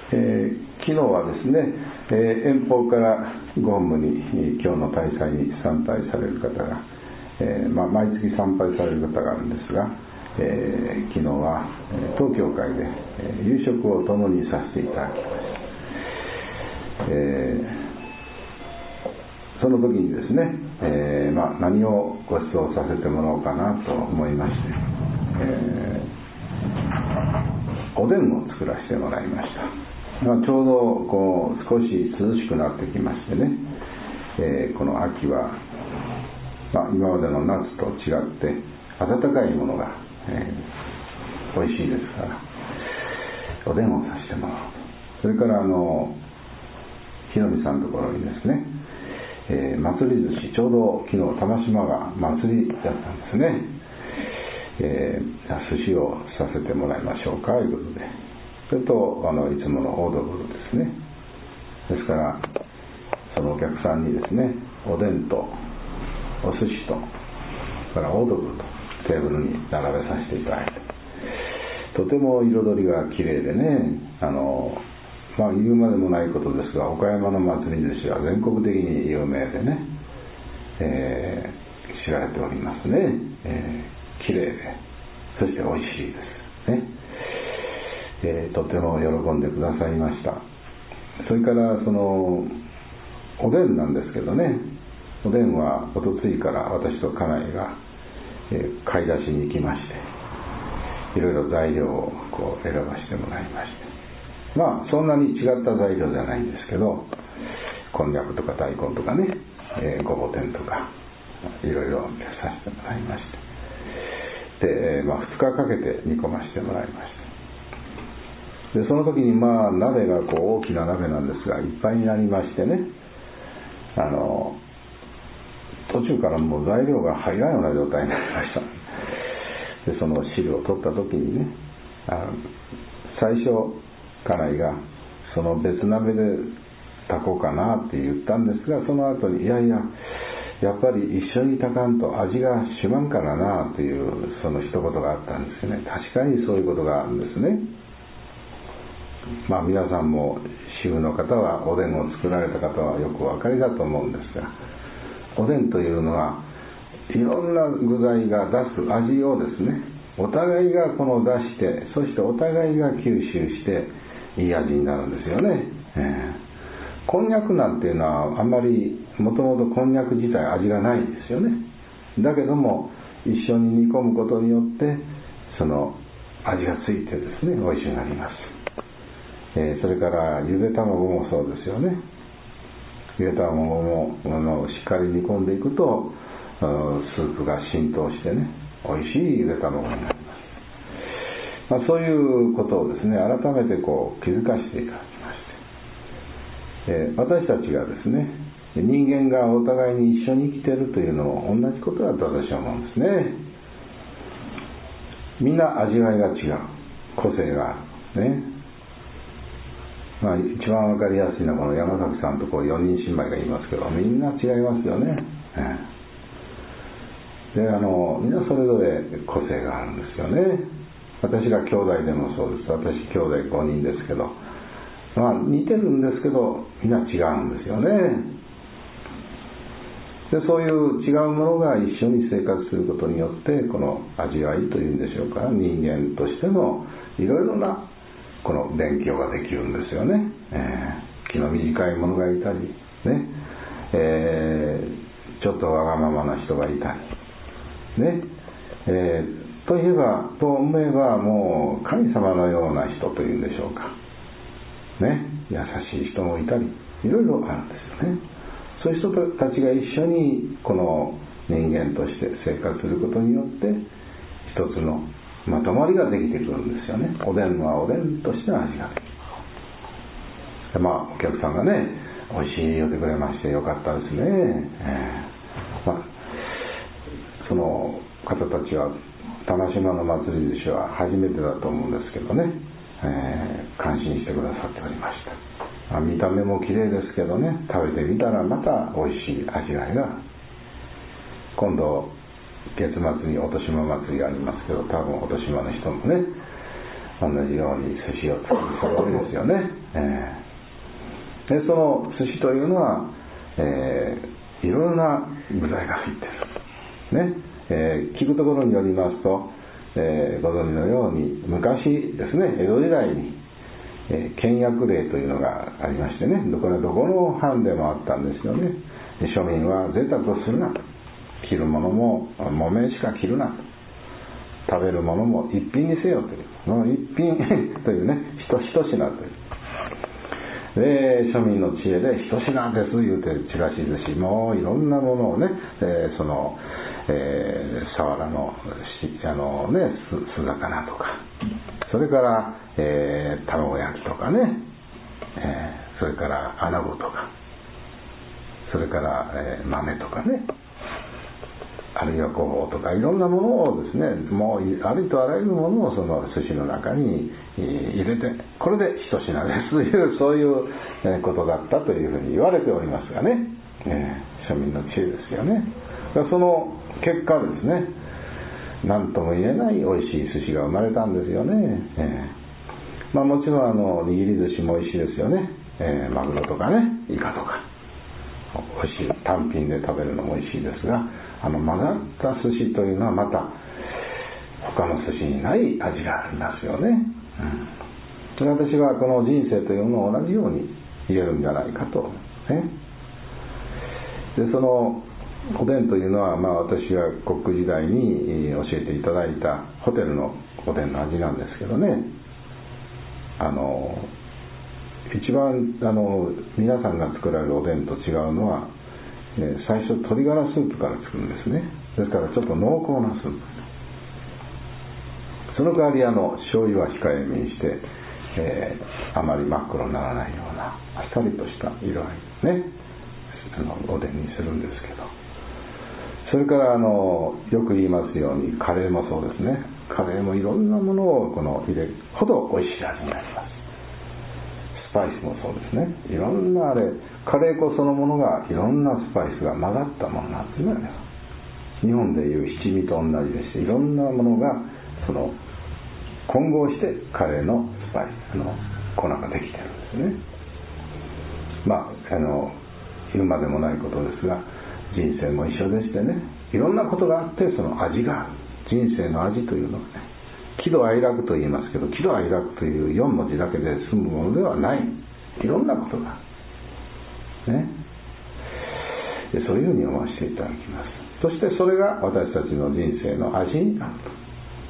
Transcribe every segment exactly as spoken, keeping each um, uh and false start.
えー、昨日はですね、えー、遠方からご本部に今日の大祭に参拝される方が、えーまあ、毎月参拝される方があるんですが、えー、昨日は当教会で夕食を共にさせていただきました。えー、その時にですね、えーまあ、何をご馳走させてもらおうかなと思いまして、えー、おでんを作らせてもらいました。まあ、ちょうどこう少し涼しくなってきましてね、えー、この秋は、まあ、今までの夏と違って温かいものが、えー、美味しいですからおでんをさせてもらおうと。それからあの日野美さんのところにですね、えー、祭り寿司、ちょうど昨日玉島が祭りだったんですね、えー、寿司をさせてもらいましょうかということで、それとあのいつものオードブルですね。ですからそのお客さんにですね、おでんとお寿司とそれからオードブルとテーブルに並べさせていただいて、とても彩りが綺麗でね、あのまあ言うまでもないことですが、岡山の祭り寿司は全国的に有名でね、えー、知られておりますね。えー、綺麗でそして美味しいですね。えー、とても喜んでくださいました。それからそのおでんなんですけどね、おでんはおとついから私と家内が、えー、買い出しに行きまして、いろいろ材料をこう選ばせてもらいまして、まあそんなに違った材料じゃないんですけど、こんにゃくとか大根とかね、えー、ごぼ天とかいろいろさせてもらいまして、で、まあ、ふつかかけて煮込ませてもらいました。でその時にまあ鍋がこう大きな鍋なんですがいっぱいになりましてね、あの途中からもう材料が入らないような状態になりました。でその汁を取った時にね、あの最初家内がその別鍋で炊こうかなって言ったんですが、その後にいやいややっぱり一緒に炊かんと味がしまんからなというその一言があったんですね。確かにそういうことがあるんですね。まあ皆さんも主婦の方はおでんを作られた方はよくお分かりだと思うんですが、おでんというのはいろんな具材が出す味をですね、お互いがこの出して、そしてお互いが吸収していい味になるんですよね。えー、こんにゃくなんていうのはあんまりもともとこんにゃく自体味がないんですよね。だけども一緒に煮込むことによってその味がついてですね、美味しくなります。えー、それからゆで卵もそうですよね。ゆで卵もあのしっかり煮込んでいくとスープが浸透してね、美味しいゆで卵になります。まあ、そういうことをですね、改めてこう気づかせていただきまして、えー、私たちがですね、人間がお互いに一緒に生きているというのも同じことだと私は思うんですね。みんな味わいが違う、個性があるね。まあ、一番わかりやすいのはこの山崎さんとこうよにん姉妹がいますけど、みんな違いますよね。で、あのみんなそれぞれ個性があるんですよね。私が兄弟でもそうです。私兄弟ごにんですけど、まあ似てるんですけどみんな違うんですよね。でそういう違うものが一緒に生活することによってこの味わいというんでしょうか、人間としてのいろいろなこの勉強ができるんですよね。えー、気の短い者がいたりね、えー、ちょっとわがままな人がいたりね、えー、といえばと思えばもう神様のような人というんでしょうかね、優しい人もいたりいろいろあるんですよね。そういう人たちが一緒にこの人間として生活することによって一つのまとまりができてくるんですよね。おでんはおでんとしての味ができる。でまあお客さんがね、美味しい言ってくれましてよかったですね。えー、まあその方たちは玉島の祭り寿司は初めてだと思うんですけどね、えー、感心してくださっておりました。まあ、見た目も綺麗ですけどね、食べてみたらまた美味しい味わいが。今度月末に音島祭りがありますけど、多分音島の人もね同じように寿司を作る人が多いですよね。えー、でその寿司というのは、えー、いろいろな具材が入っている、ね。えー、聞くところによりますと、えー、ご存知のように昔ですね、江戸時代に、えー、倹約令というのがありましてね、これはどこの藩でもあったんですよね。庶民は贅沢をするなと、着るものも木綿しか着るなと、食べるものも一品にせよという、この一品というね、一一品というで、庶民の知恵で一品です言うて、ちらし寿司もいろんなものをね、えー、その、えー、サワラのしあのね酢魚とか、それから、えー、卵焼きとかね、えー、それから穴子とか、それから、えー、豆とかね、あるいはごぼうとか、いろんなものをですね、もうありとあらゆるものをその寿司の中に入れて、これで一品ですという、そういうことだったというふうに言われておりますがね、えー、庶民の知恵ですよね。その結果ですね、何とも言えない美味しい寿司が生まれたんですよね。えーまあ、もちろんあの握り寿司も美味しいですよね。えー、マグロとかね、イカとか美味しい、単品で食べるのも美味しいですが、あの混ざった寿司というのはまた他の寿司にない味がありますよね。うん、私はこの人生というのを同じように言えるんじゃないかと、ね。でそのおでんというのは、まあ、私がコック時代に教えていただいたホテルのおでんの味なんですけどね、あの一番あの皆さんが作られるおでんと違うのは、えー、最初鶏ガラスープから作るんですね。ですからちょっと濃厚なスープ、その代わりあの醤油は控えめにして、えー、あまり真っ黒にならないようなあっさりとした色合いね、あのおでんにするんですけど、それからあのよく言いますようにカレーもそうですね。カレーもいろんなものをこの入れるほど美味しい味になります。スパイスもそうですね。いろんなあれカレー粉そのものがいろんなスパイスが混ざったものなんですね。日本でいう七味と同じでして、いろんなものがその混合してカレーのスパイスの粉ができてるんですね。まああの言うまでもないことですが、人生も一緒でしてね、いろんなことがあってその味がある。人生の味というのはね、喜怒哀楽と言いますけど、喜怒哀楽というよん文字だけで済むものではない。いろんなことがね、でそういうふうに思わせていただきます。そしてそれが私たちの人生の味になると、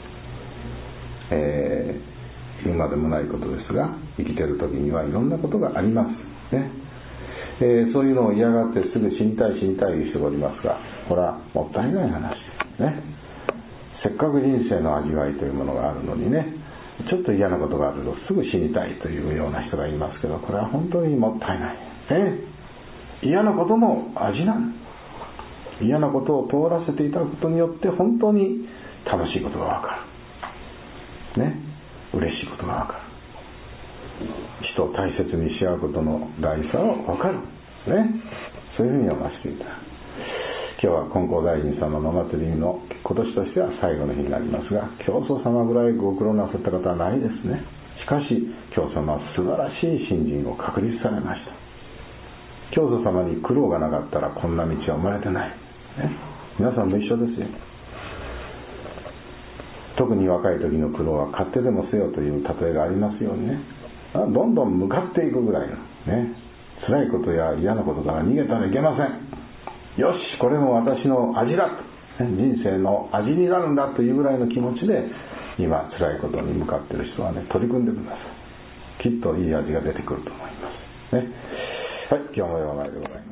えー、言うまでもないことですが、生きている時にはいろんなことがありますね。えー、そういうのを嫌がってすぐ死にたい死にたいいう人がおりますが、これはもったいない話ですね。せっかく人生の味わいというものがあるのにね、ちょっと嫌なことがあるとすぐ死にたいというような人がいますけど、これは本当にもったいない、ね、嫌なことも味なん嫌なことを通らせていただくことによって本当に楽しいことがわかるね、嬉しいことがわかる、人を大切にし合うことの大事さを分かる、ね、そういうふうに思わせていただく。今日は金光大臣様のお祭りの今年としては最後の日になりますが、教祖様ぐらいご苦労なさった方はないですね。しかし教祖様は素晴らしい信心を確立されました。教祖様に苦労がなかったらこんな道は生まれてない、ね、皆さんも一緒ですよ。特に若い時の苦労は勝手でもせよという例えがありますようにね、どんどん向かっていくぐらいのね、辛いことや嫌なことから逃げたらいけません。よし、これも私の味だ、人生の味になるんだというぐらいの気持ちで今辛いことに向かっている人はね、取り組んでください。きっといい味が出てくると思いますね。はい、今日もお前でございます。